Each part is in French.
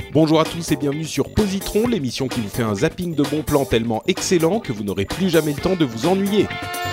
Bonjour à tous et bienvenue sur Positron, l'émission qui vous fait un zapping de bons plans tellement excellent que vous n'aurez plus jamais le temps de vous ennuyer.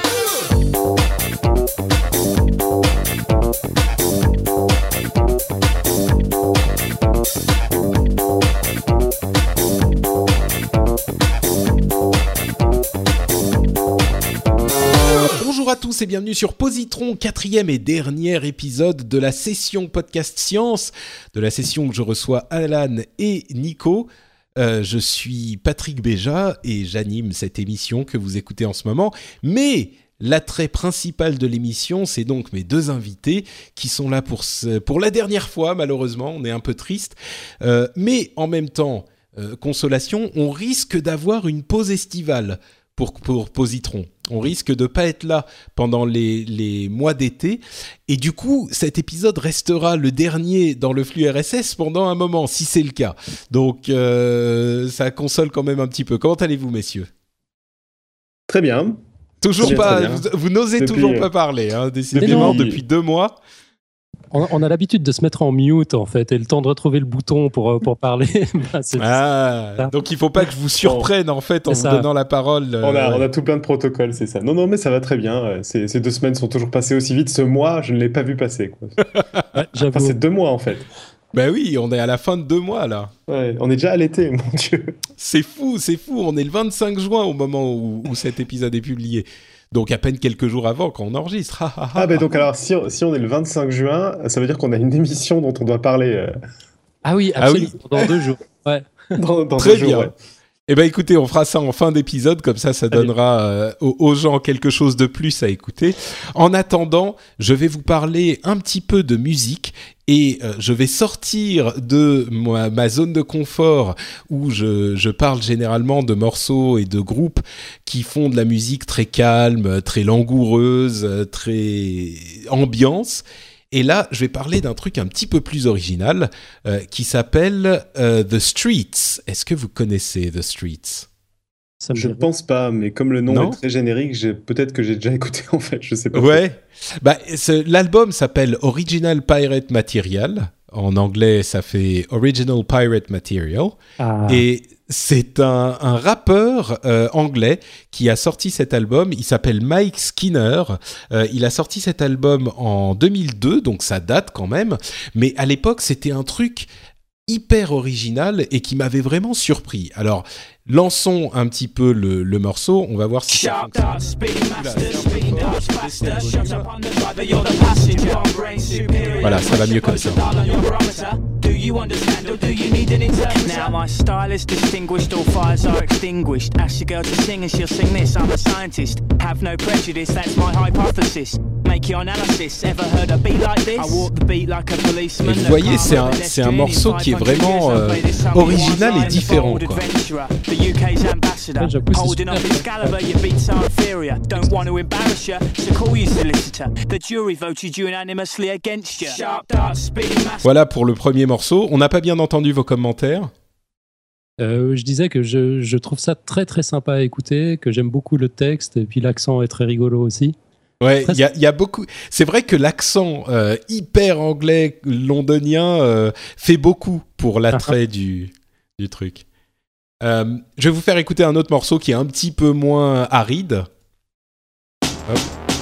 Bonjour à tous et bienvenue sur Positron, 4e et dernier épisode de la session podcast science, de la session où je reçois Alan et Nico. Je suis Patrick Béja et j'anime cette émission que vous écoutez en ce moment. Mais l'attrait principal de l'émission, c'est donc mes deux invités qui sont là pour la dernière fois, malheureusement. On est un peu triste. Mais en même temps, consolation, on risque d'avoir une pause estivale pour Positron. On risque de ne pas être là pendant les mois d'été. Et du coup, cet épisode restera le dernier dans le flux RSS pendant un moment, si c'est le cas. Donc, ça console quand même un petit peu. Comment allez-vous, messieurs ? Très bien. Toujours pas. Vous n'osez toujours pas parler, hein, décidément, depuis 2 mois. On a l'habitude de se mettre en mute, en fait, et le temps de retrouver le bouton pour parler. Donc il ne faut pas que je vous surprenne, en fait, en vous donnant la parole. On a tout plein de protocoles, c'est ça. Non, mais ça va très bien. Ces 2 semaines sont toujours passées aussi vite. Ce mois, je ne l'ai pas vu passer, quoi. Enfin, c'est 2 mois, en fait. Ben oui, on est à la fin de 2 mois, là. Ouais, on est déjà à l'été, mon Dieu. C'est fou. On est le 25 juin au moment où cet épisode est publié. Donc à peine quelques jours avant quand on enregistre. Donc alors si on est le 25 juin, ça veut dire qu'on a une émission dont on doit parler. Ah oui, absolument. Dans 2 jours. Ouais. dans Très 2 jours, bien. ouais. Eh bien écoutez, on fera ça en fin d'épisode, comme ça donnera aux gens quelque chose de plus à écouter. En attendant, je vais vous parler un petit peu de musique et je vais sortir de ma zone de confort où je parle généralement de morceaux et de groupes qui font de la musique très calme, très langoureuse, très ambiance. Et là, je vais parler d'un truc un petit peu plus original qui s'appelle The Streets. Est-ce que vous connaissez The Streets ? Je ne pense pas, mais comme le nom est très générique, peut-être que j'ai déjà écouté en fait, je sais pas. Ouais, l'album s'appelle Original Pirate Material. En anglais, ça fait Original Pirate Material. Et c'est un rappeur anglais qui a sorti cet album. Il s'appelle Mike Skinner. Il a sorti cet album en 2002, donc ça date quand même. Mais à l'époque, c'était un truc hyper original et qui m'avait vraiment surpris. Alors, lançons un petit peu le morceau. On va voir si ça fonctionne. Voilà, ça va mieux comme ça. Do you understand or do you need an interpreter? Now my style is distinguished, all fires are extinguished. Ask your girl to sing and she'll sing this, I'm a scientist. Have no prejudice, that's my hypothesis. Make your analysis, ever heard a beat like this? I walk the beat like a policeman. Et vous voyez, c'est un morceau qui est vraiment original et différent, quoi. The UK's ambassador, holding up Excalibur, your beats are inferior. Don't want to embarrass you, so call you solicitor. The jury voted unanimously against you. Sharp darts, speedy master. Voilà pour le premier morceau. On n'a pas bien entendu vos commentaires. Je disais que je trouve ça très très sympa à écouter, que j'aime beaucoup le texte, et puis l'accent est très rigolo aussi. Ouais, il y a beaucoup. C'est vrai que l'accent hyper anglais londonien fait beaucoup pour l'attrait du truc. Je vais vous faire écouter un autre morceau qui est un petit peu moins aride. Hop.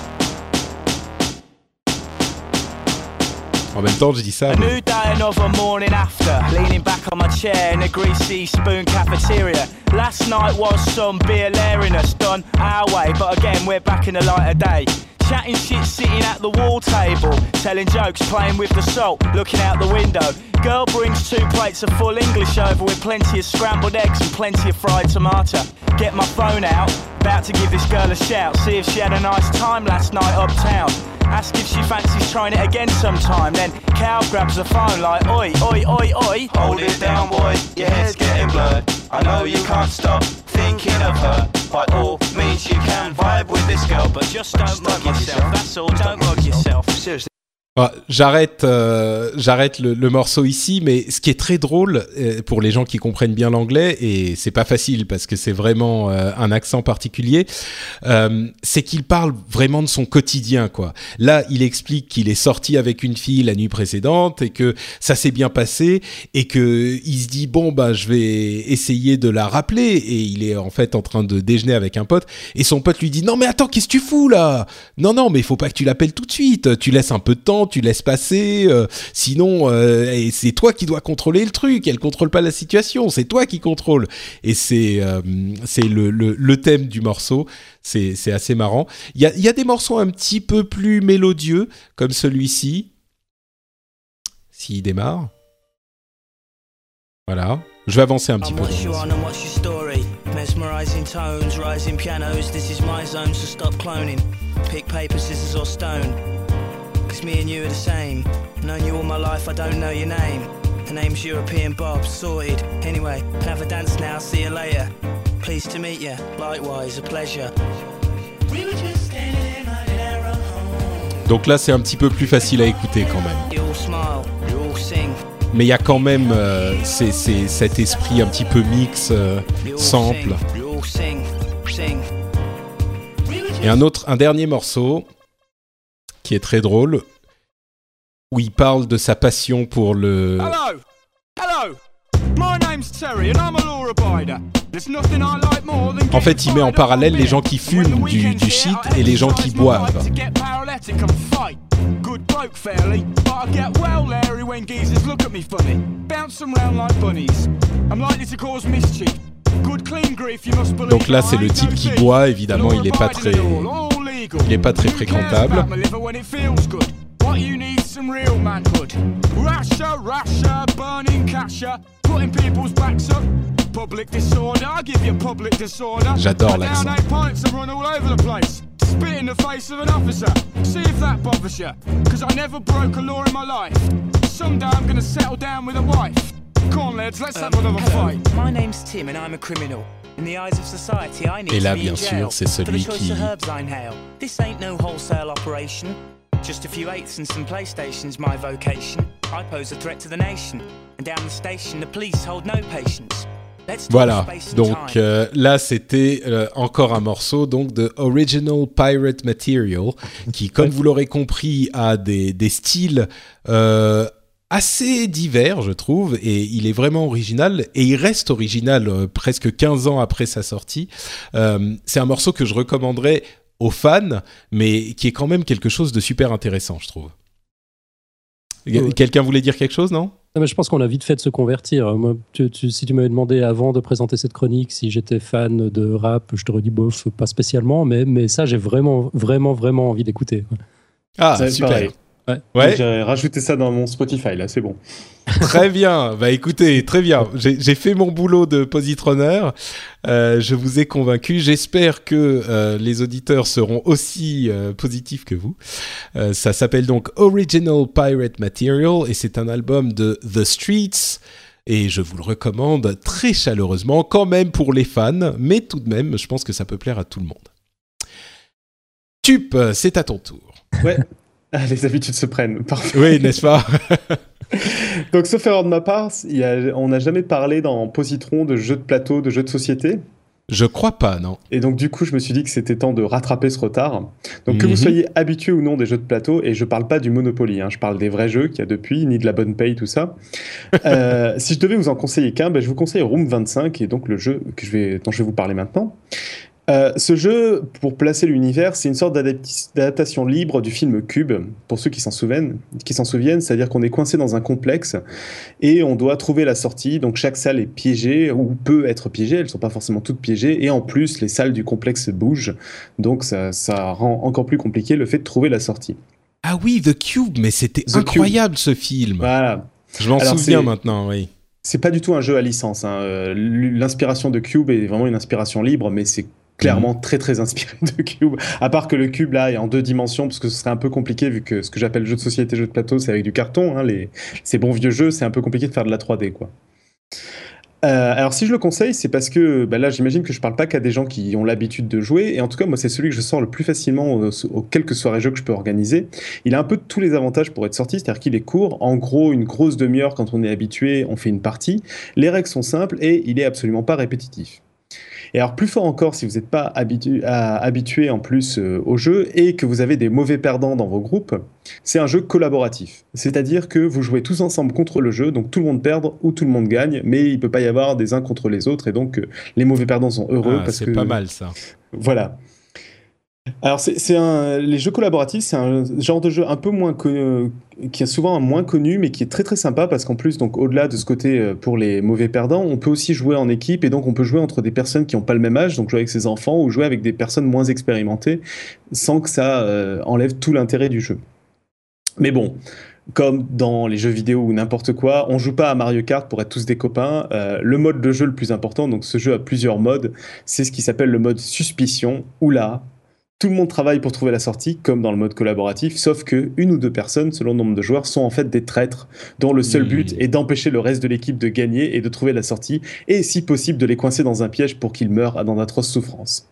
En même temps, je dis ça. A new day, another morning after. Leaning back on my chair in a greasy spoon cafeteria. Last night was some beer lariness done our way, but again we're back in the light of day. Chatting shit, sitting at the wall table, telling jokes, playing with the salt, looking out the window. Girl brings 2 plates of full English over with plenty of scrambled eggs and plenty of fried tomato. Get my phone out, about to give this girl a shout, see if she had a nice time last night uptown. Ask if she fancies trying it again sometime. Then Cal grabs the phone like, oi, oi, oi, oi. Hold it down, boy, your head's getting blurred. I know you can't stop thinking of her. By all means you can vibe with this girl, but just don't mug yourself, that's all, don't mug yourself. Seriously. J'arrête le morceau ici, mais ce qui est très drôle pour les gens qui comprennent bien l'anglais, et c'est pas facile parce que c'est vraiment un accent particulier, c'est qu'il parle vraiment de son quotidien, quoi. Là, il explique qu'il est sorti avec une fille la nuit précédente et que ça s'est bien passé et que il se dit je vais essayer de la rappeler, et il est en fait en train de déjeuner avec un pote et son pote lui dit non mais attends, qu'est-ce que tu fous là ? Non mais il faut pas que tu l'appelles tout de suite, tu laisses un peu de temps, tu laisses passer, sinon c'est toi qui dois contrôler le truc, elle contrôle pas la situation, c'est toi qui contrôle. Et c'est le thème du morceau, c'est assez marrant. Il y a des morceaux un petit peu plus mélodieux, comme celui-ci, s'il démarre. Voilà, je vais avancer un petit peu. Mesmerizing tones, rising pianos, this is my zone, so stop cloning. Pick paper, scissors or stone. Cause me and you are the same. Known you all my life, I don't know your name. The name's European Bob, sorted. Anyway, have a dance now, see you later. Pleased to meet you, likewise, a pleasure. We were just standing in my narrow home. Donc là, c'est un petit peu plus facile à écouter quand même. You all smile, you all sing. Mais il y a quand même c'est cet esprit un petit peu mix, sample. Et un dernier morceau qui est très drôle, où il parle de sa passion pour le... En fait, il met en parallèle les gens qui fument du shit et les gens qui boivent. Good bloke fairly, but I get well Larry when geezers look at me funny. Bounce around like bunnies. I'm likely to cause mischief. Good clean grief, you must believe. Donc là, c'est le type qui boit, évidemment, il est pas très fréquentable. What you need some real manhood. Rasher, burning casher, putting people's backs up. Public disorder, I give you public disorder. J'adore l'accent. Down 8 pints and run all over the place. Spit in the face of an officer. See if that bothers you. Cause I never broke a law in my life. Someday I'm gonna settle down with a wife. Come on lads, let's have another fight. My name's Tim and I'm a criminal. In the eyes of society, I need to be in jail. Et là, bien sûr, c'est celui qui... This ain't no wholesale operation. Just a few eighths and some PlayStations, my vocation. I pose a threat to the nation. And down the station, the police hold no patience. Voilà, donc là c'était encore un morceau donc de Original Pirate Material qui, comme vous l'aurez compris, a des styles assez divers, je trouve, et il est vraiment original, et il reste original presque 15 ans après sa sortie. C'est un morceau que je recommanderais aux fans, mais qui est quand même quelque chose de super intéressant, je trouve. Quelqu'un voulait dire quelque chose, non ? Non, mais je pense qu'on a vite fait de se convertir. Moi, si tu m'avais demandé avant de présenter cette chronique si j'étais fan de rap, je t'aurais dit bof, pas spécialement, mais ça, j'ai vraiment envie d'écouter. Ah, c'est super. Ouais. J'ai rajouté ça dans mon Spotify, là, c'est bon. Très bien, écoutez, très bien. J'ai fait mon boulot de positronneur, je vous ai convaincu. J'espère que les auditeurs seront aussi positifs que vous. Ça s'appelle donc Original Pirate Material et c'est un album de The Streets. Et je vous le recommande très chaleureusement, quand même pour les fans, mais tout de même, je pense que ça peut plaire à tout le monde. Tup, c'est à ton tour. Ouais. Les habitudes se prennent, parfait. Oui, n'est-ce pas? Donc, sauf erreur de ma part, on n'a jamais parlé dans Positron de jeux de plateau, de jeux de société. Je crois pas, non. Et donc, du coup, je me suis dit que c'était temps de rattraper ce retard. Donc, que vous soyez habitué ou non des jeux de plateau, et je parle pas du Monopoly, je parle des vrais jeux qu'il y a depuis, ni de la bonne paye, tout ça. Si je devais vous en conseiller qu'un, je vous conseille Room 25, et donc le jeu dont je vais vous parler maintenant. Ce jeu, pour placer l'univers, c'est une sorte d'adaptation libre du film Cube, pour ceux qui s'en souviennent, c'est-à-dire qu'on est coincé dans un complexe et on doit trouver la sortie. Donc chaque salle est piégée ou peut être piégée, elles ne sont pas forcément toutes piégées, et en plus les salles du complexe bougent, donc ça rend encore plus compliqué le fait de trouver la sortie. Ah oui, The Cube, mais c'était incroyable ce film. Voilà. Je m'en souviens maintenant, oui. C'est pas du tout un jeu à licence. L'inspiration de Cube est vraiment une inspiration libre, mais c'est clairement très très inspiré de Cube, à part que le Cube là est en 2 dimensions, parce que ce serait un peu compliqué vu que ce que j'appelle jeu de société, jeu de plateau, c'est avec du carton, ces bons vieux jeux, c'est un peu compliqué de faire de la 3D quoi. Alors si je le conseille, c'est parce que là j'imagine que je parle pas qu'à des gens qui ont l'habitude de jouer, et en tout cas moi c'est celui que je sors le plus facilement aux quelques soirées jeux que je peux organiser. Il a un peu tous les avantages pour être sorti, c'est-à-dire qu'il est court, en gros une grosse demi-heure quand on est habitué, on fait une partie, les règles sont simples et il est absolument pas répétitif. Et alors plus fort encore, si vous n'êtes pas habitué en plus au jeu et que vous avez des mauvais perdants dans vos groupes, c'est un jeu collaboratif. C'est-à-dire que vous jouez tous ensemble contre le jeu, donc tout le monde perd ou tout le monde gagne, mais il ne peut pas y avoir des uns contre les autres, et donc les mauvais perdants sont heureux. C'est pas mal ça. Voilà. Alors les jeux collaboratifs, c'est un genre de jeu un peu moins qui est souvent moins connu, mais qui est très très sympa parce qu'en plus, donc au-delà de ce côté pour les mauvais perdants, on peut aussi jouer en équipe, et donc on peut jouer entre des personnes qui n'ont pas le même âge, donc jouer avec ses enfants ou jouer avec des personnes moins expérimentées, sans que ça enlève tout l'intérêt du jeu. Mais bon, comme dans les jeux vidéo ou n'importe quoi, on joue pas à Mario Kart pour être tous des copains. Le mode de jeu le plus important, donc ce jeu a plusieurs modes, c'est ce qui s'appelle le mode suspicion, où là, tout le monde travaille pour trouver la sortie, comme dans le mode collaboratif, sauf que une ou deux personnes, selon le nombre de joueurs, sont en fait des traîtres, dont le seul but est d'empêcher le reste de l'équipe de gagner et de trouver la sortie, et si possible de les coincer dans un piège pour qu'ils meurent dans d'atroces souffrances.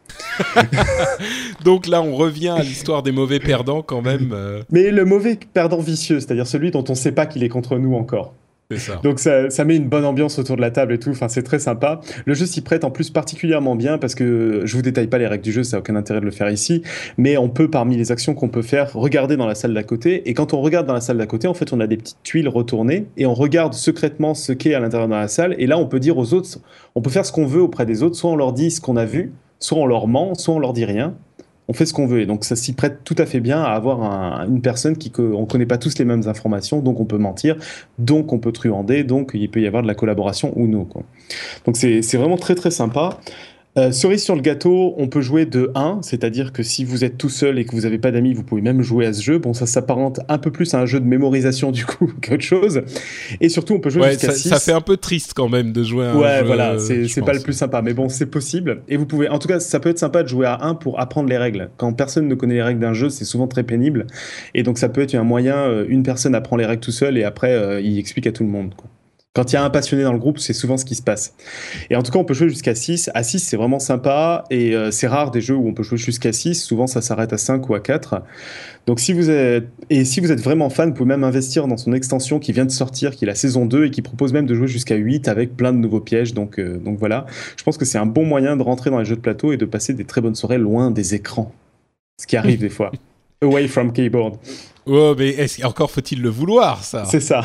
Donc là, on revient à l'histoire des mauvais perdants quand même. Mais le mauvais perdant vicieux, c'est-à-dire celui dont on ne sait pas qu'il est contre nous encore. C'est ça. Donc ça met une bonne ambiance autour de la table et tout, enfin c'est très sympa. Le jeu s'y prête en plus particulièrement bien parce que je vous détaille pas les règles du jeu, ça n'a aucun intérêt de le faire ici, mais on peut, parmi les actions qu'on peut faire, regarder dans la salle d'à côté, et quand on regarde dans la salle d'à côté, en fait on a des petites tuiles retournées et on regarde secrètement ce qu'est à l'intérieur de la salle, et là on peut dire aux autres, on peut faire ce qu'on veut auprès des autres, soit on leur dit ce qu'on a vu, soit on leur ment, soit on leur dit rien. On fait ce qu'on veut, et donc ça s'y prête tout à fait bien à avoir une personne on connaît pas tous les mêmes informations, donc on peut mentir, donc on peut truander, donc il peut y avoir de la collaboration ou non, quoi. Donc c'est vraiment très très sympa. Cerise sur le gâteau, on peut jouer de 1, c'est-à-dire que si vous êtes tout seul et que vous n'avez pas d'amis, vous pouvez même jouer à ce jeu. Bon, ça s'apparente un peu plus à un jeu de mémorisation du coup qu'autre chose. Et surtout, on peut jouer jusqu'à 6. Ça fait un peu triste quand même de jouer à un jeu. Ouais, voilà, c'est pas le plus sympa, mais bon, c'est possible. Et vous pouvez, en tout cas, ça peut être sympa de jouer à 1 pour apprendre les règles. Quand personne ne connaît les règles d'un jeu, c'est souvent très pénible. Et donc, ça peut être un moyen, une personne apprend les règles tout seul et après, il explique à tout le monde, quoi. Quand il y a un passionné dans le groupe, c'est souvent ce qui se passe. Et en tout cas, on peut jouer jusqu'à 6. À 6, c'est vraiment sympa. Et c'est rare des jeux où on peut jouer jusqu'à 6. Souvent, ça s'arrête à 5 ou à 4. Donc, si vous êtes vraiment fan, vous pouvez même investir dans son extension qui vient de sortir, qui est la saison 2, et qui propose même de jouer jusqu'à 8 avec plein de nouveaux pièges. Donc voilà. Je pense que c'est un bon moyen de rentrer dans les jeux de plateau et de passer des très bonnes soirées loin des écrans. Ce qui arrive des fois. Away from keyboard. Oh, mais encore faut-il le vouloir, ça. C'est ça.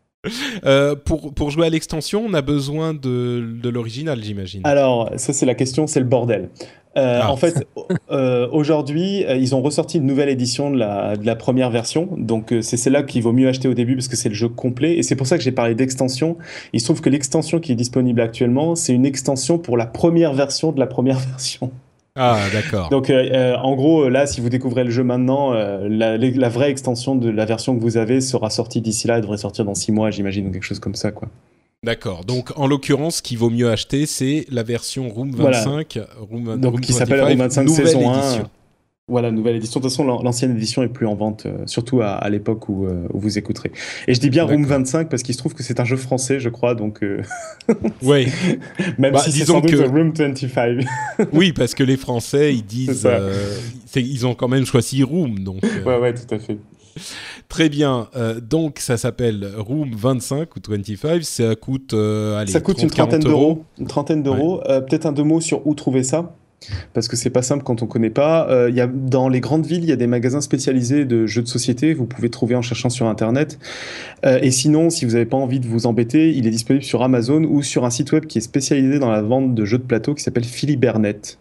Pour jouer à l'extension, on a besoin de l'original, j'imagine. Alors, ça c'est la question, c'est le bordel. En fait, aujourd'hui, ils ont ressorti une nouvelle édition de la première version. Donc, c'est celle-là qu'il vaut mieux acheter au début parce que c'est le jeu complet. Et c'est pour ça que j'ai parlé d'extension. Il se trouve que l'extension qui est disponible actuellement, c'est une extension pour la première version de la première version. Ah, d'accord. Donc, en gros, là, si vous découvrez le jeu maintenant, la vraie extension de la version que vous avez sera sortie d'ici là. Elle devrait sortir dans 6 mois, j'imagine, ou quelque chose comme ça, quoi. D'accord. Donc, en l'occurrence, ce qu'il vaut mieux acheter, c'est la version Room 25. Voilà. Donc, qui s'appelle Room 25 saison 1. Édition. Voilà, nouvelle édition. De toute façon, l'ancienne édition est plus en vente, surtout à l'époque où vous écouterez. Et je dis bien Room 25 parce qu'il se trouve que c'est un jeu français, je crois, donc... Oui. Même si c'est sans doute Room 25. Oui, parce que les Français, ils disent... ils ont quand même choisi Room, donc... Ouais, tout à fait. Très bien. Donc, ça s'appelle Room 25 ou 25. Ça coûte... ça coûte une trentaine d'euros. Une trentaine d'euros. Ouais. Peut-être un deux mots sur où trouver ça, parce que c'est pas simple quand on connaît pas. Dans les grandes villes, il y a des magasins spécialisés de jeux de société. Vous pouvez trouver en cherchant sur Internet. Et sinon, si vous n'avez pas envie de vous embêter, il est disponible sur Amazon ou sur un site web qui est spécialisé dans la vente de jeux de plateau qui s'appelle Philibernet.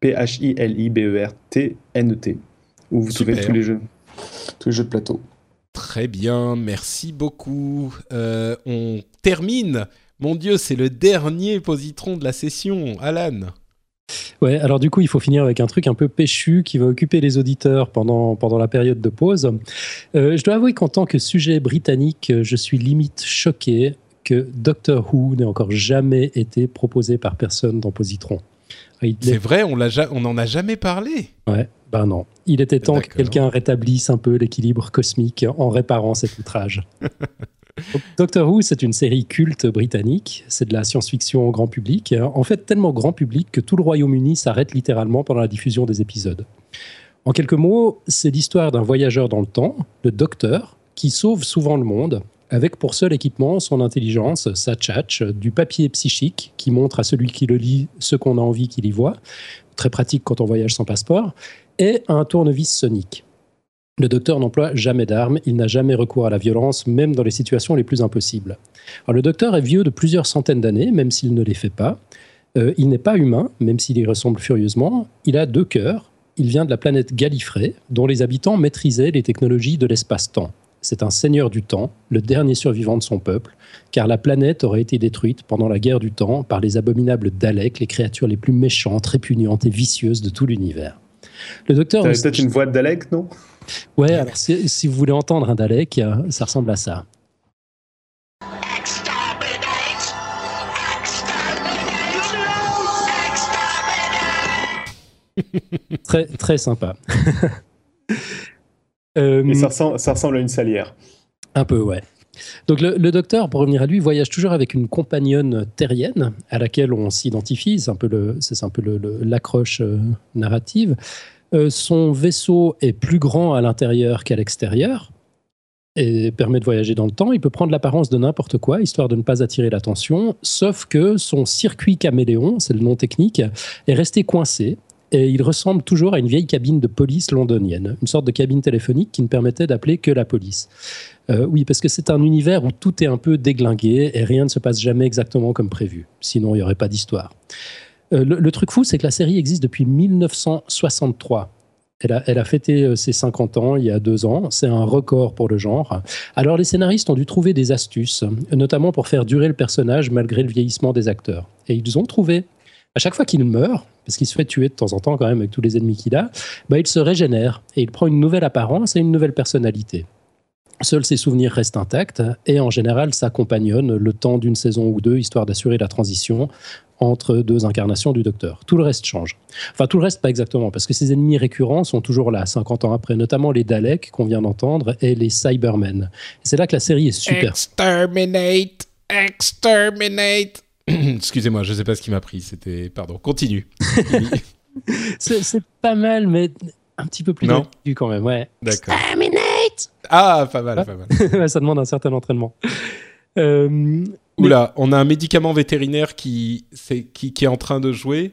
Philibernet. Où vous trouvez tous les jeux de plateau. Très bien, merci beaucoup. On termine. Mon Dieu, c'est le dernier positron de la session. Alan. Ouais, alors du coup, il faut finir avec un truc un peu péchu qui va occuper les auditeurs pendant la période de pause. Je dois avouer qu'en tant que sujet britannique, je suis limite choqué que Doctor Who n'ait encore jamais été proposé par personne dans Positron. C'est vrai, on n'en a jamais parlé. Ouais, ben non. Il était temps que quelqu'un rétablisse un peu l'équilibre cosmique en réparant cet outrage. Doctor Who, c'est une série culte britannique. C'est de la science-fiction au grand public. En fait, tellement grand public que tout le Royaume-Uni s'arrête littéralement pendant la diffusion des épisodes. En quelques mots, c'est l'histoire d'un voyageur dans le temps, le Docteur, qui sauve souvent le monde, avec pour seul équipement son intelligence, sa tchatch, du papier psychique qui montre à celui qui le lit ce qu'on a envie qu'il y voit, très pratique quand on voyage sans passeport, et un tournevis sonique. Le Docteur n'emploie jamais d'armes, il n'a jamais recours à la violence, même dans les situations les plus impossibles. Alors, le Docteur est vieux de plusieurs centaines d'années, même s'il ne les fait pas. Il n'est pas humain, même s'il y ressemble furieusement. Il a 2 cœurs. Il vient de la planète Gallifrey, dont les habitants maîtrisaient les technologies de l'espace-temps. C'est un seigneur du temps, le dernier survivant de son peuple, car la planète aurait été détruite pendant la guerre du temps par les abominables Daleks, les créatures les plus méchantes, répugnantes et vicieuses de tout l'univers. Le Docteur... T'avais peut-être une voix de Dalek, non ? Ouais, alors si vous voulez entendre un Dalek, ça ressemble à ça. Très, très sympa. Et ça ressemble à une salière. Un peu, ouais. Donc le Docteur, pour revenir à lui, voyage toujours avec une compagnonne terrienne à laquelle on s'identifie. C'est un peu l'accroche narrative. Son vaisseau est plus grand à l'intérieur qu'à l'extérieur et permet de voyager dans le temps. Il peut prendre l'apparence de n'importe quoi, histoire de ne pas attirer l'attention, sauf que son circuit caméléon, c'est le nom technique, est resté coincé. Et il ressemble toujours à une vieille cabine de police londonienne, une sorte de cabine téléphonique qui ne permettait d'appeler que la police. Oui, parce que c'est un univers où tout est un peu déglingué et rien ne se passe jamais exactement comme prévu. Sinon, il n'y aurait pas d'histoire. Le truc fou, c'est que la série existe depuis 1963. Elle a fêté ses 50 ans il y a 2 ans. C'est un record pour le genre. Alors, les scénaristes ont dû trouver des astuces, notamment pour faire durer le personnage malgré le vieillissement des acteurs. Et ils ont trouvé. À chaque fois qu'il meurt, parce qu'il se fait tuer de temps en temps quand même avec tous les ennemis qu'il a, il se régénère et il prend une nouvelle apparence et une nouvelle personnalité. Seuls ses souvenirs restent intacts et en général sa compagnonne le temps d'une saison ou 2, histoire d'assurer la transition entre 2 incarnations du Docteur. Tout le reste change. Enfin, tout le reste, pas exactement, parce que ses ennemis récurrents sont toujours là, 50 ans après, notamment les Daleks qu'on vient d'entendre et les Cybermen. Et c'est là que la série est super. Exterminate. Excusez-moi, je ne sais pas ce qui m'a pris. Pardon, continue. c'est pas mal, mais un petit peu plus aigu quand même. Ouais. D'accord. Exterminate. Ah, pas mal. Ouais, ça demande un certain entraînement. Oula, on a un médicament vétérinaire qui est en train de jouer.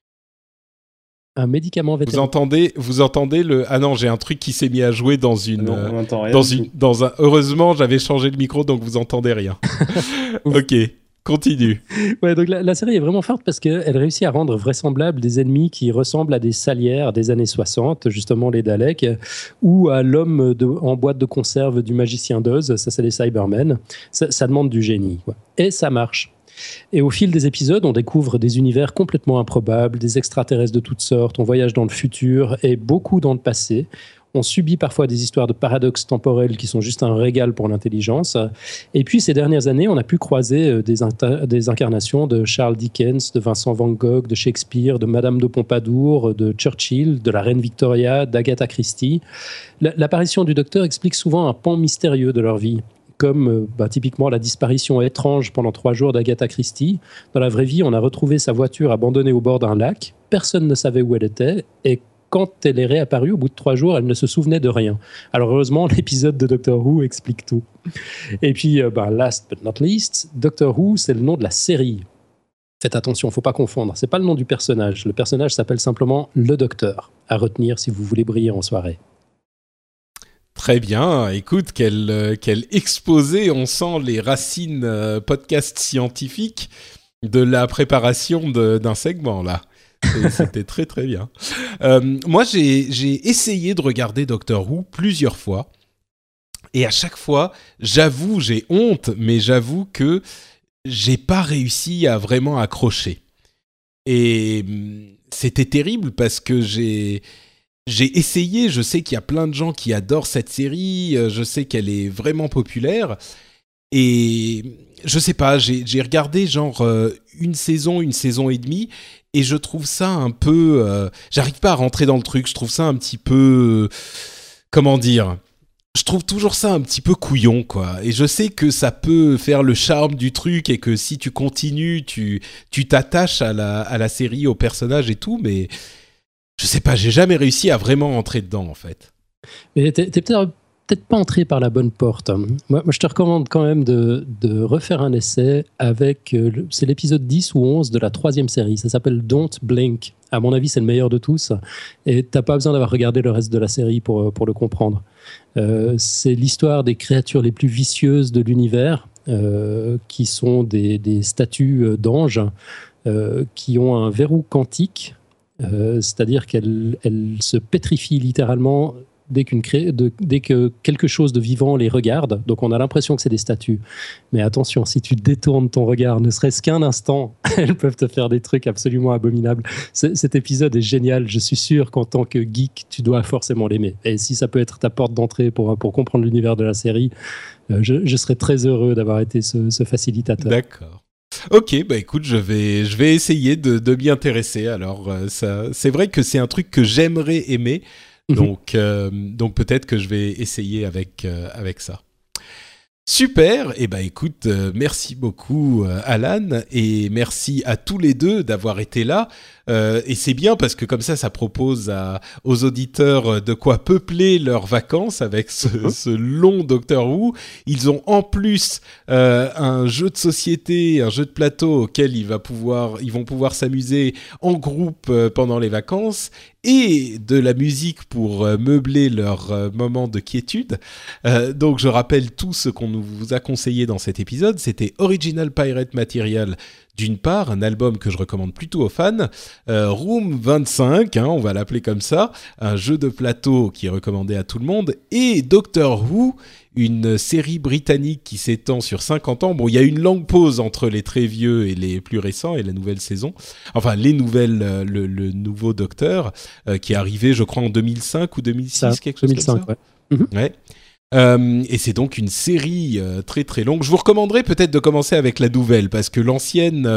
Un médicament vétérinaire. Vous entendez le... Ah non, j'ai un truc qui s'est mis à jouer dans une... Non, on n'entend rien. Heureusement, j'avais changé le micro, donc vous entendez rien. Ok. Continue. Ouais, donc la série est vraiment forte parce qu'elle réussit à rendre vraisemblables des ennemis qui ressemblent à des salières des années 60, justement les Daleks, ou à l'homme en boîte de conserve du magicien d'Oz, ça c'est les Cybermen. Ça demande du génie, quoi. Et ça marche. Et au fil des épisodes, on découvre des univers complètement improbables, des extraterrestres de toutes sortes, on voyage dans le futur et beaucoup dans le passé. On subit parfois des histoires de paradoxes temporels qui sont juste un régal pour l'intelligence. Et puis, ces dernières années, on a pu croiser des incarnations de Charles Dickens, de Vincent Van Gogh, de Shakespeare, de Madame de Pompadour, de Churchill, de la Reine Victoria, d'Agatha Christie. L'apparition du Docteur explique souvent un pan mystérieux de leur vie, comme typiquement la disparition étrange pendant 3 jours d'Agatha Christie. Dans la vraie vie, on a retrouvé sa voiture abandonnée au bord d'un lac. Personne ne savait où elle était et quand elle est réapparue, au bout de 3 jours, elle ne se souvenait de rien. Alors heureusement, l'épisode de Doctor Who explique tout. Et puis, last but not least, Doctor Who, c'est le nom de la série. Faites attention, il ne faut pas confondre. Ce n'est pas le nom du personnage. Le personnage s'appelle simplement le Docteur. À retenir si vous voulez briller en soirée. Très bien. Écoute, quel exposé. On sent les racines podcast scientifiques de la préparation d'un segment, là. C'était très très bien. Moi, j'ai essayé de regarder Doctor Who plusieurs fois. Et à chaque fois, j'avoue, j'ai honte, mais j'avoue que j'ai pas réussi à vraiment accrocher. Et c'était terrible parce que j'ai essayé. Je sais qu'il y a plein de gens qui adorent cette série. Je sais qu'elle est vraiment populaire. Et je sais pas, j'ai regardé genre une saison et demie. Et je trouve ça un peu... j'arrive pas à rentrer dans le truc. Je trouve ça un petit peu... comment dire ? je trouve toujours ça un petit peu couillon, quoi. Et je sais que ça peut faire le charme du truc et que si tu continues, tu t'attaches à la série, aux personnages et tout, mais je sais pas, j'ai jamais réussi à vraiment entrer dedans, en fait. Mais t'es peut-être pas entré par la bonne porte. Moi, je te recommande quand même de refaire un essai avec, c'est l'épisode 10 ou 11 de la 3e série. Ça s'appelle Don't Blink. À mon avis, c'est le meilleur de tous. Et t'as pas besoin d'avoir regardé le reste de la série pour le comprendre. C'est l'histoire des créatures les plus vicieuses de l'univers, qui sont des statues d'anges qui ont un verrou quantique, c'est-à-dire qu'elles se pétrifient littéralement dès que quelque chose de vivant les regarde. Donc on a l'impression que c'est des statues. Mais attention, si tu détournes ton regard, ne serait-ce qu'un instant, elles peuvent te faire des trucs absolument abominables. Cet épisode est génial. Je suis sûr qu'en tant que geek, tu dois forcément l'aimer. Et si ça peut être ta porte d'entrée pour comprendre l'univers de la série, je serais très heureux d'avoir été ce facilitateur. D'accord. Ok, bah écoute, je vais essayer de m'y intéresser. Alors, c'est vrai que c'est un truc que j'aimerais aimer. Donc peut-être que je vais essayer avec ça. Super, et bah écoute, merci beaucoup Alan, et merci à tous les deux d'avoir été là. Et c'est bien parce que comme ça propose aux auditeurs de quoi peupler leurs vacances avec ce long Doctor Who. Ils ont en plus un jeu de société, un jeu de plateau auquel ils vont pouvoir s'amuser en groupe pendant les vacances, et de la musique pour meubler leur moment de quiétude. Donc je rappelle tout ce qu'on vous a conseillé dans cet épisode. C'était Original Pirate Material, d'une part, un album que je recommande plutôt aux fans, Room 25, on va l'appeler comme ça, un jeu de plateau qui est recommandé à tout le monde, et Doctor Who, une série britannique qui s'étend sur 50 ans. Bon, il y a une longue pause entre les très vieux et les plus récents et la nouvelle saison. Enfin, les nouvelles, le nouveau Docteur, qui est arrivé, je crois, en 2005 ou 2006, quelque chose 2005, comme ça. Ouais. Ouais. Et c'est donc une série très très longue. Je vous recommanderais peut-être de commencer avec la nouvelle, parce que l'ancienne,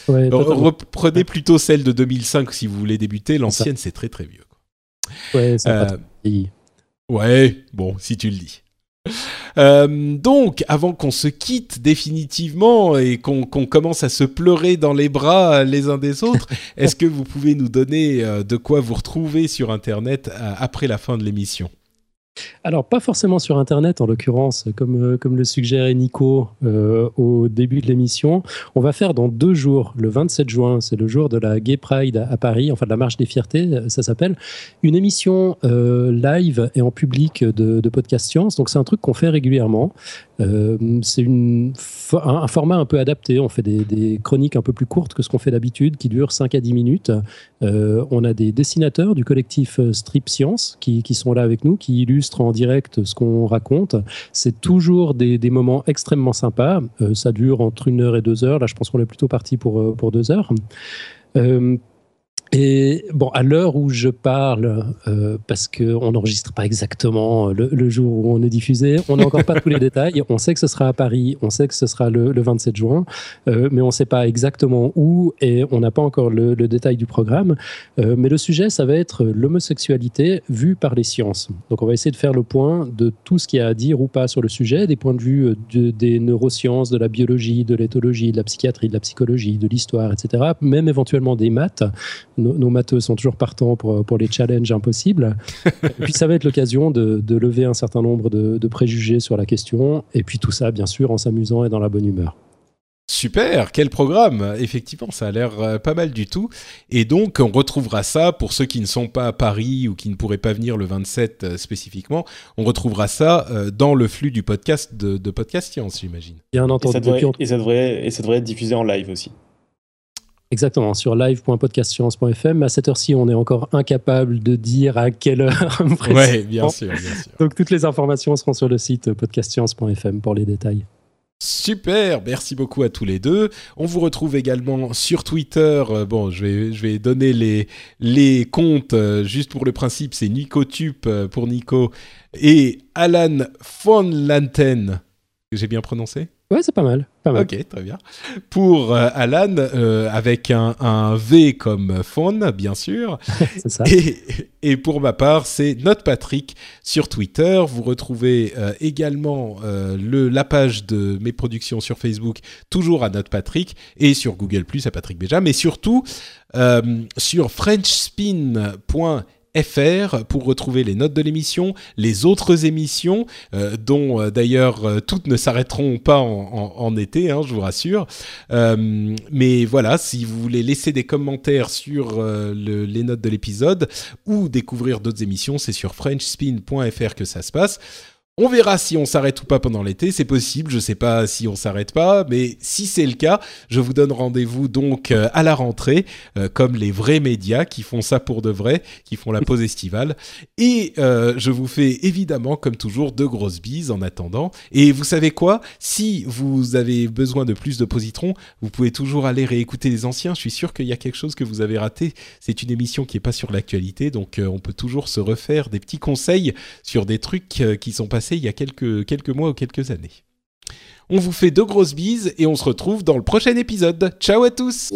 reprenez plutôt celle de 2005 si vous voulez débuter. L'ancienne, c'est très très vieux, quoi. Ouais, c'est pas très... Ouais, bon, si tu le dis. Donc, avant qu'on se quitte définitivement et qu'on commence à se pleurer dans les bras les uns des autres, est-ce que vous pouvez nous donner de quoi vous retrouver sur Internet après la fin de l'émission ? Alors, pas forcément sur Internet, en l'occurrence, comme le suggérait Nico au début de l'émission. On va faire dans 2 jours, le 27 juin, c'est le jour de la Gay Pride à Paris, enfin de la Marche des Fiertés, ça s'appelle, une émission live et en public de Podcast Science. Donc, c'est un truc qu'on fait régulièrement. C'est un format un peu adapté. On fait des chroniques un peu plus courtes que ce qu'on fait d'habitude, qui durent 5 à 10 minutes. On a des dessinateurs du collectif Strip Science qui sont là avec nous, qui illustrent en direct ce qu'on raconte. C'est toujours des moments extrêmement sympas. Ça dure entre 1 heure et 2 heures. Là, je pense qu'on est plutôt parti pour 2 heures. Et bon, à l'heure où je parle, parce qu'on n'enregistre pas exactement le jour où on est diffusé, on n'a encore pas tous les détails. On sait que ce sera à Paris, on sait que ce sera le 27 juin, mais on ne sait pas exactement où et on n'a pas encore le détail du programme. Mais le sujet, ça va être l'homosexualité vue par les sciences. Donc on va essayer de faire le point de tout ce qu'il y a à dire ou pas sur le sujet, des points de vue des neurosciences, de la biologie, de l'éthologie, de la psychiatrie, de la psychologie, de l'histoire, etc. Même éventuellement des maths. Nos matheux sont toujours partants pour les challenges impossibles. Et puis ça va être l'occasion de lever un certain nombre de préjugés sur la question. Et puis tout ça, bien sûr, en s'amusant et dans la bonne humeur. Super, quel programme! Effectivement, ça a l'air pas mal du tout. Et donc, on retrouvera ça, pour ceux qui ne sont pas à Paris ou qui ne pourraient pas venir le 27 spécifiquement, on retrouvera ça dans le flux du podcast de Podcast Science, j'imagine. Bien entendu. Et ça devrait être diffusé en live aussi. Exactement, sur live.podcastscience.fm. À cette heure-ci, on est encore incapable de dire à quelle heure. Oui, bien sûr, bien sûr. Donc, toutes les informations seront sur le site podcastscience.fm pour les détails. Super, merci beaucoup à tous les deux. On vous retrouve également sur Twitter. Bon, je vais donner les comptes juste pour le principe. C'est NicoTup pour Nico et Alan von Lanten. J'ai bien prononcé ? Ouais, c'est pas mal. Ok, très bien. Pour Alan, avec un V comme phone, bien sûr. C'est ça. Et pour ma part, c'est NotePatrick sur Twitter. Vous retrouvez également la page de mes productions sur Facebook, toujours à NotePatrick, et sur Google+, à Patrick Béja, mais surtout sur FrenchSpin.fr pour retrouver les notes de l'émission, les autres émissions, dont d'ailleurs toutes ne s'arrêteront pas en été, hein, je vous rassure. Mais voilà, si vous voulez laisser des commentaires sur les notes de l'épisode ou découvrir d'autres émissions, c'est sur frenchspin.fr que ça se passe. On verra si on s'arrête ou pas pendant l'été, c'est possible, je ne sais pas si on s'arrête pas, mais si c'est le cas, je vous donne rendez-vous donc à la rentrée, comme les vrais médias qui font ça pour de vrai, qui font la pause estivale. Et je vous fais évidemment, comme toujours, de grosses bises en attendant. Et vous savez quoi ? Si vous avez besoin de plus de positrons, vous pouvez toujours aller réécouter les anciens. Je suis sûr qu'il y a quelque chose que vous avez raté. C'est une émission qui n'est pas sur l'actualité, donc on peut toujours se refaire des petits conseils sur des trucs qui sont passés il y a quelques mois ou quelques années. On vous fait de grosses bises et on se retrouve dans le prochain épisode. Ciao à tous!